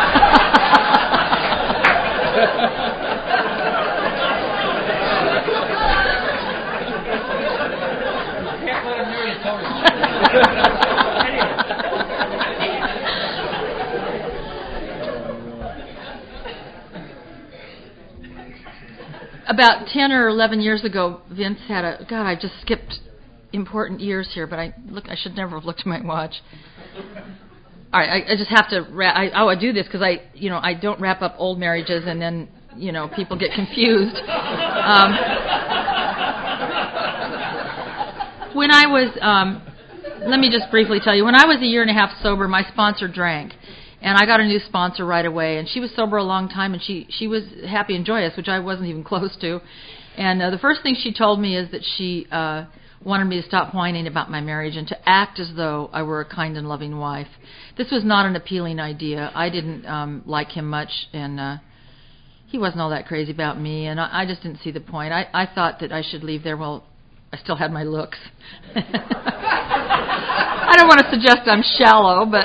About ten or eleven years ago, Vince had a, God, I just skipped important years here, but I look. I should never have looked at my watch. All right, I, I just have to. Ra- I, oh, I do this because I, you know, I don't wrap up old marriages and then, you know, people get confused. Um, when I was, um, let me just briefly tell you, when I was a year and a half sober, my sponsor drank, and I got a new sponsor right away. And she was sober a long time, and she she was happy and joyous, which I wasn't even close to. And uh, the first thing she told me is that she uh, wanted me to stop whining about my marriage and to act as though I were a kind and loving wife. This was not an appealing idea. I didn't um, like him much, and uh, he wasn't all that crazy about me, and I, I just didn't see the point. I, I thought that I should leave there while I still had my looks. I don't want to suggest I'm shallow, but...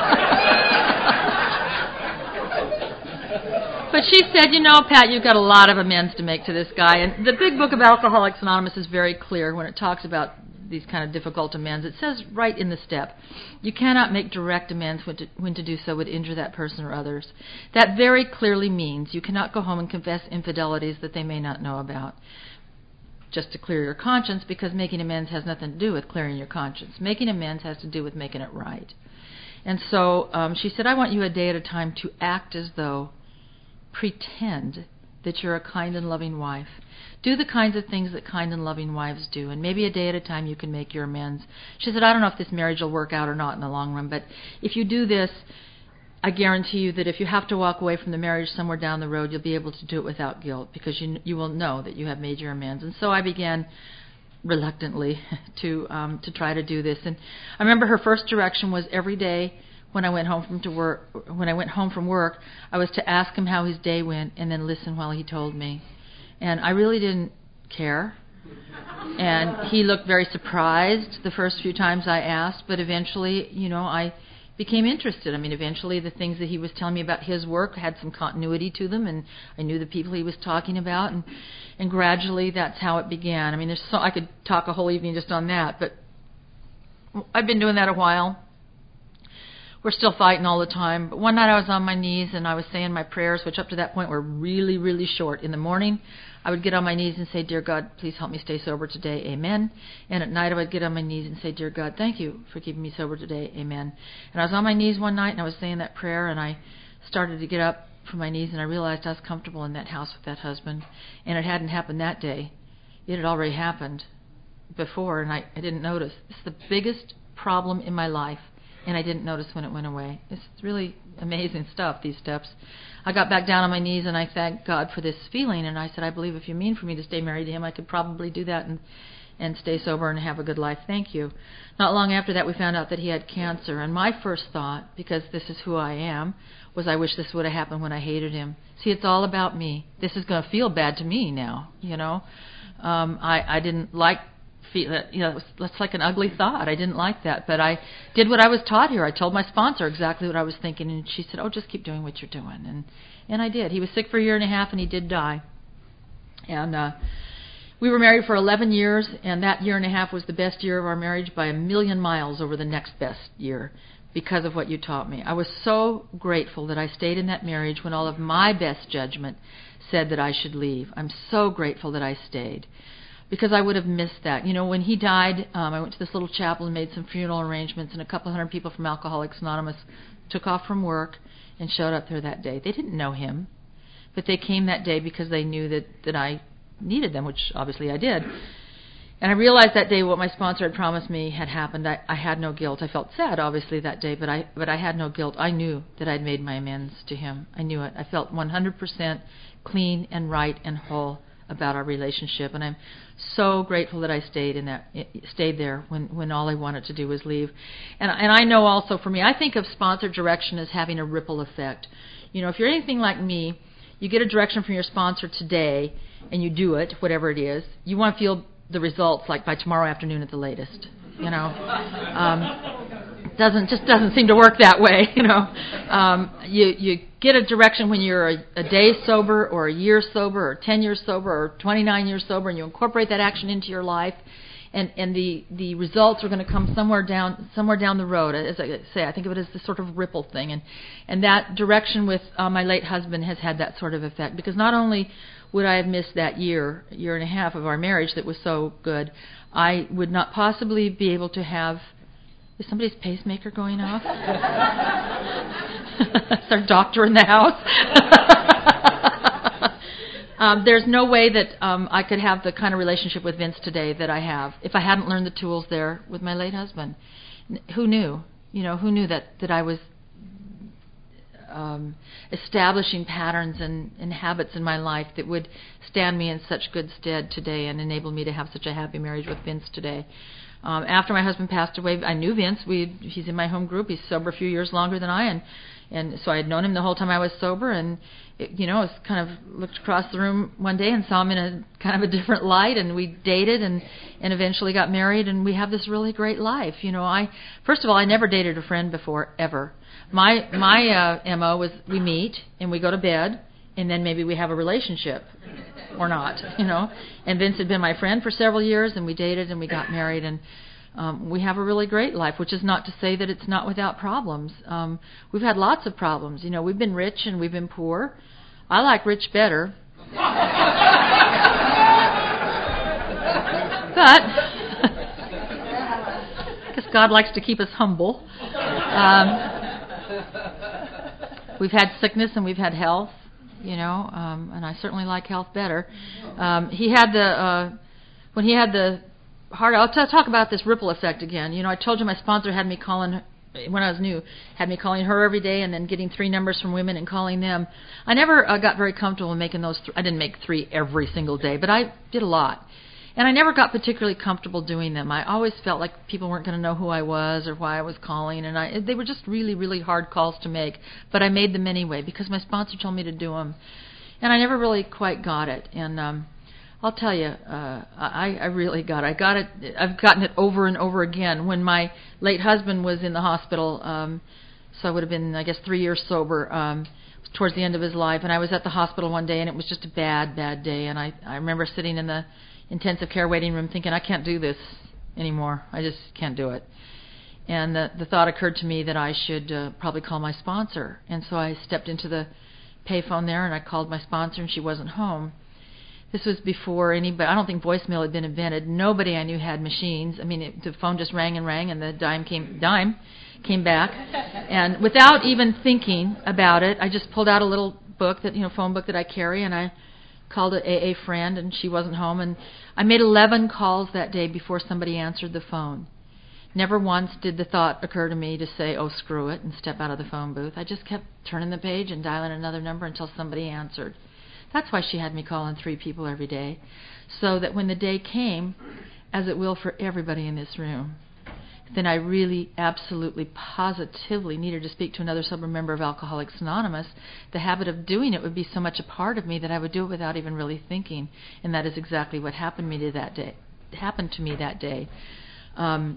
But she said, you know, Pat, you've got a lot of amends to make to this guy. And the Big Book of Alcoholics Anonymous is very clear when it talks about these kind of difficult amends. It says right in the step, you cannot make direct amends when to, when to do so would injure that person or others. That very clearly means you cannot go home and confess infidelities that they may not know about, just to clear your conscience, because making amends has nothing to do with clearing your conscience. Making amends has to do with making it right. And so um, she said, I want you a day at a time to act as though, pretend that you're a kind and loving wife. Do the kinds of things that kind and loving wives do, and maybe a day at a time you can make your amends. She said, I don't know if this marriage will work out or not in the long run, but if you do this, I guarantee you that if you have to walk away from the marriage somewhere down the road, you'll be able to do it without guilt, because you you will know that you have made your amends. And so I began reluctantly to um, to try to do this. And I remember her first direction was every day when I went home from to work, when I went home from work, I was to ask him how his day went and then listen while he told me. And I really didn't care. And he looked very surprised the first few times I asked, but eventually, you know, I became interested. I mean, eventually the things that he was telling me about his work had some continuity to them, and I knew the people he was talking about, and and gradually that's how it began. I mean, there's so I could talk a whole evening just on that, but I've been doing that a while. We're still fighting all the time. But one night I was on my knees and I was saying my prayers, which up to that point were really, really short. In the morning, I would get on my knees and say, Dear God, please help me stay sober today. Amen. And at night I would get on my knees and say, Dear God, thank you for keeping me sober today. Amen. And I was on my knees one night and I was saying that prayer, and I started to get up from my knees and I realized I was comfortable in that house with that husband. And it hadn't happened that day. It had already happened before, and I, I didn't notice. It's the biggest problem in my life. And I didn't notice when it went away. It's really amazing stuff, these steps. I got back down on my knees and I thanked God for this feeling. And I said, I believe if you mean for me to stay married to him, I could probably do that and, and stay sober and have a good life. Thank you. Not long after that, we found out that he had cancer. And my first thought, because this is who I am, was I wish this would have happened when I hated him. See, it's all about me. This is going to feel bad to me now, you know. Um, I, I didn't like You know, that's like an ugly thought. I didn't like that, but I did what I was taught here. I told my sponsor exactly what I was thinking, and she said, "Oh, just keep doing what you're doing." And and I did. He was sick for a year and a half, and he did die. And uh, we were married for eleven years, and that year and a half was the best year of our marriage by a million miles over the next best year, because of what you taught me. I was so grateful that I stayed in that marriage when all of my best judgment said that I should leave. I'm so grateful that I stayed, because I would have missed that. You know, when he died, um, I went to this little chapel and made some funeral arrangements, and a couple hundred people from Alcoholics Anonymous took off from work and showed up there that day. They didn't know him, but they came that day because they knew that, that I needed them, which obviously I did. And I realized that day what my sponsor had promised me had happened. I, I had no guilt. I felt sad, obviously, that day, but I but I had no guilt. I knew that I'd made my amends to him. I knew it. I felt one hundred percent clean and right and whole about our relationship, and I'm so grateful that I stayed in that stayed there when, when all I wanted to do was leave. And and I know also for me, I think of sponsor direction as having a ripple effect. You know, if you're anything like me, you get a direction from your sponsor today, and you do it, whatever it is. You want to feel the results like by tomorrow afternoon at the latest. You know, um, doesn't just doesn't seem to work that way. You know, um, you you get a direction when you're a, a day sober, or a year sober, or ten years sober, or twenty-nine years sober, and you incorporate that action into your life, and and the the results are going to come somewhere down somewhere down the road. As I say, I think of it as this sort of ripple thing, and and that direction with uh, my late husband has had that sort of effect, because not only would I have missed that year, year and a half of our marriage that was so good, I would not possibly be able to have... Is somebody's pacemaker going off? Is our doctor in the house? um, there's no way that um, I could have the kind of relationship with Vince today that I have if I hadn't learned the tools there with my late husband. Who knew? You know, who knew that, that I was Um, establishing patterns and, and habits in my life that would stand me in such good stead today and enable me to have such a happy marriage with Vince today. Um, after my husband passed away, I knew Vince. We he's in my home group. He's sober a few years longer than I, and and so I had known him the whole time I was sober. And it, you know, I was kind of looked across the room one day and saw him in a kind of a different light, and we dated and and eventually got married, and we have this really great life. You know, I first of all, I never dated a friend before ever. My my uh, M O was we meet and we go to bed, and then maybe we have a relationship or not, you know. And Vince had been my friend for several years, and we dated and we got married, and um, we have a really great life, which is not to say that it's not without problems. Um, we've had lots of problems. You know, we've been rich and we've been poor. I like rich better. But because God likes to keep us humble. Um, We've had sickness and we've had health, you know, um, and I certainly like health better. Um, he had the, uh, when he had the heart, I'll t- talk about this ripple effect again. You know, I told you my sponsor had me calling, when I was new, had me calling her every day and then getting three numbers from women and calling them. I never uh, got very comfortable making those, th- I didn't make three every single day, but I did a lot. And I never got particularly comfortable doing them. I always felt like people weren't going to know who I was or why I was calling, and I, they were just really, really hard calls to make. But I made them anyway because my sponsor told me to do them, and I never really quite got it. And um, I'll tell you, uh, I, I really got it. I got it. I've gotten it over and over again. When my late husband was in the hospital, um, so I would have been, I guess, three years sober. Um, towards the end of his life, and I was at the hospital one day, and it was just a bad, bad day. And I, I remember sitting in the intensive care waiting room thinking, I can't do this anymore. I just can't do it. And the, the thought occurred to me that I should uh, probably call my sponsor. And so I stepped into the payphone there and I called my sponsor, and she wasn't home. This was before anybody, I don't think voicemail had been invented. Nobody I knew had machines. I mean, it, the phone just rang and rang, and the dime came, dime came back. And without even thinking about it, I just pulled out a little book, that you know, phone book that I carry, and I called an A A friend, and she wasn't home. And I made eleven calls that day before somebody answered the phone. Never once did the thought occur to me to say, oh, screw it, and step out of the phone booth. I just kept turning the page and dialing another number until somebody answered. That's why she had me calling three people every day, so that when the day came, as it will for everybody in this room, then I really, absolutely, positively needed to speak to another sober member of Alcoholics Anonymous. The habit of doing it would be so much a part of me that I would do it without even really thinking, and that is exactly what happened to me that day. Happened to me that day. Um,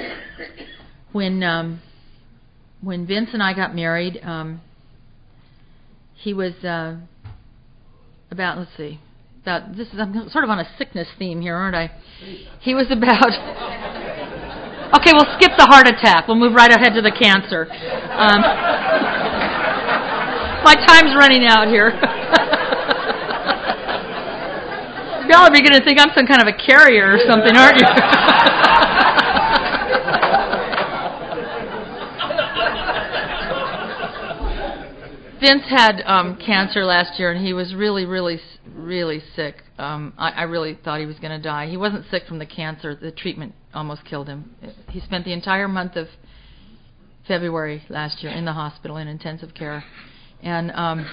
when um, when Vince and I got married, um, he was uh, about let's see, about this is I'm sort of on a sickness theme here, aren't I? He was about. Okay, we'll skip the heart attack. We'll move right ahead to the cancer. Um, my time's running out here. Y'all are beginning to think I'm some kind of a carrier or something, aren't you? Vince had um, cancer last year, and he was really, really really sick. Um, I, I really thought he was going to die. He wasn't sick from the cancer. The treatment almost killed him. He spent the entire month of February last year in the hospital in intensive care. And um,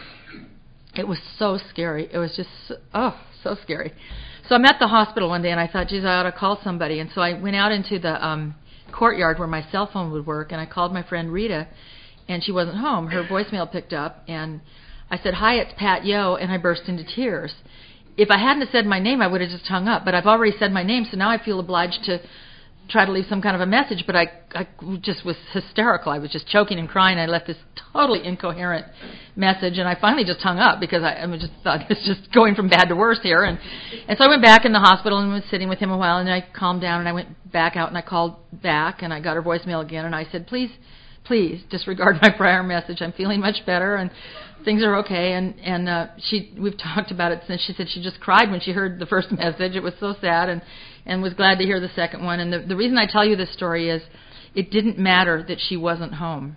it was so scary. It was just, oh, so scary. So I'm at the hospital one day, and I thought, geez, I ought to call somebody. And so I went out into the um, courtyard where my cell phone would work, and I called my friend Rita, and she wasn't home. Her voicemail picked up, and I said, hi, it's Pat Yo, and I burst into tears. If I hadn't said my name, I would have just hung up, but I've already said my name, so now I feel obliged to try to leave some kind of a message, but I, I just was hysterical. I was just choking and crying. I left this totally incoherent message, and I finally just hung up because I, I just thought it's just going from bad to worse here. And, and so I went back in the hospital and was sitting with him a while, and I calmed down, and I went back out, and I called back, and I got her voicemail again, and I said, please, please disregard my prior message. I'm feeling much better, and things are okay. And and uh, she, we've talked about it since. She said she just cried when she heard the first message. It was so sad, and, and was glad to hear the second one. And the, the reason I tell you this story is it didn't matter that she wasn't home.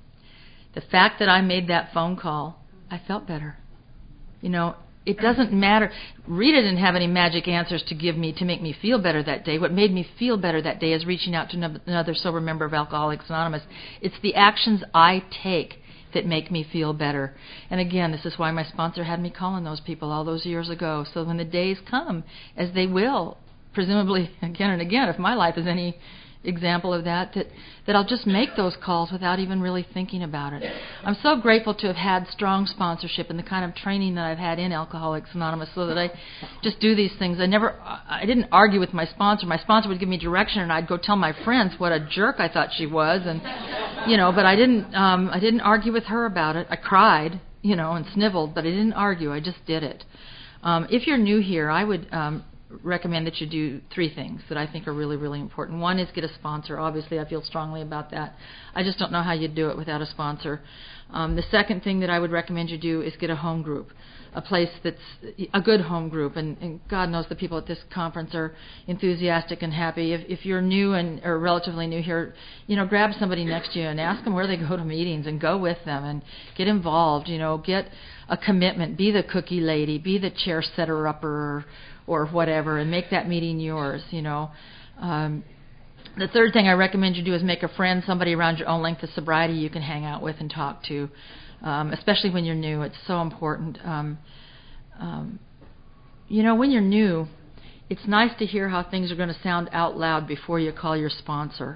The fact that I made that phone call, I felt better. You know, it doesn't matter. Rita didn't have any magic answers to give me to make me feel better that day. What made me feel better that day is reaching out to another sober member of Alcoholics Anonymous. It's the actions I take that make me feel better. And again, this is why my sponsor had me calling those people all those years ago. So when the days come, as they will, presumably again and again, if my life is any example of that, that, that I'll just make those calls without even really thinking about it. I'm so grateful to have had strong sponsorship and the kind of training that I've had in Alcoholics Anonymous so that I just do these things. I never, I didn't argue with my sponsor. My sponsor would give me direction, and I'd go tell my friends what a jerk I thought she was, and you know, but I didn't, um, I didn't argue with her about it. I cried, you know, and sniveled, but I didn't argue. I just did it. Um, if you're new here, I would um, recommend that you do three things that I think are really, really important. One is get a sponsor. Obviously, I feel strongly about that. I just don't know how you'd do it without a sponsor. Um, the second thing that I would recommend you do is get a home group, a place that's a good home group. And, and God knows the people at this conference are enthusiastic and happy. If, if you're new and or relatively new here, you know, grab somebody next to you and ask them where they go to meetings and go with them and get involved. You know, get a commitment. Be the cookie lady. Be the chair setter upper. Or whatever, and make that meeting yours, you know. Um, the third thing I recommend you do is make a friend, somebody around your own length of sobriety you can hang out with and talk to, um, especially when you're new. It's so important. Um, um, you know, when you're new, it's nice to hear how things are going to sound out loud before you call your sponsor.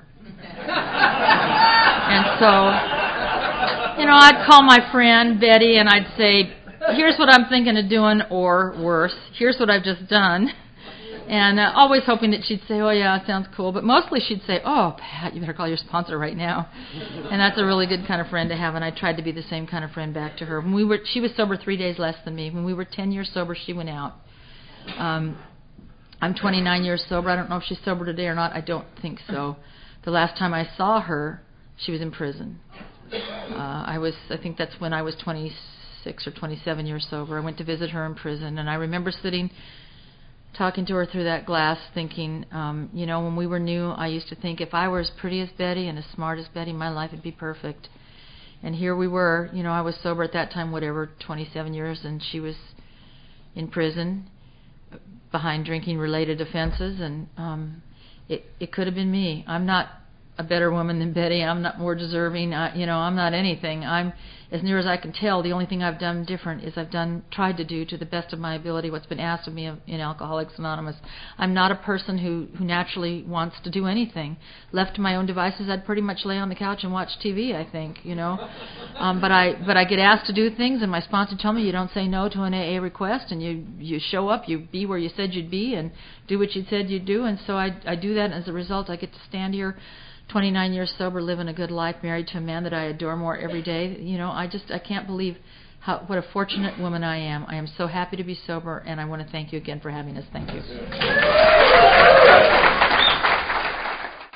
And so, you know, I'd call my friend Betty and I'd say, here's what I'm thinking of doing, or worse, here's what I've just done. And uh, always hoping that she'd say, oh, yeah, sounds cool. But mostly she'd say, oh, Pat, you better call your sponsor right now. And that's a really good kind of friend to have, and I tried to be the same kind of friend back to her. When we were, she was sober three days less than me. When we were ten years sober, she went out. Um, I'm twenty-nine years sober. I don't know if she's sober today or not. I don't think so. The last time I saw her, she was in prison. Uh, I was, I think that's when I was twenty-six or twenty-seven years sober. I went to visit her in prison, and I remember sitting, talking to her through that glass, thinking, um, you know, when we were new, I used to think if I were as pretty as Betty and as smart as Betty, my life would be perfect. And here we were, you know, I was sober at that time, whatever, twenty-seven years, and she was in prison behind drinking-related offenses, and um, it, it could have been me. I'm not a better woman than Betty. I'm not more deserving. I, you know, I'm not anything. I'm, as near as I can tell, the only thing I've done different is I've done, tried to do to the best of my ability what's been asked of me in Alcoholics Anonymous. I'm not a person who, who naturally wants to do anything. Left to my own devices, I'd pretty much lay on the couch and watch T V, I think, you know. Um, but I but I get asked to do things, and my sponsor told me you don't say no to an A A request, and you, you show up, you be where you said you'd be, and do what you said you'd do. And so I, I do that, and as a result, I get to stand here twenty-nine years sober, living a good life, married to a man that I adore more every day. You know, I just, I can't believe how, what a fortunate woman I am. I am so happy to be sober, and I want to thank you again for having us. Thank you.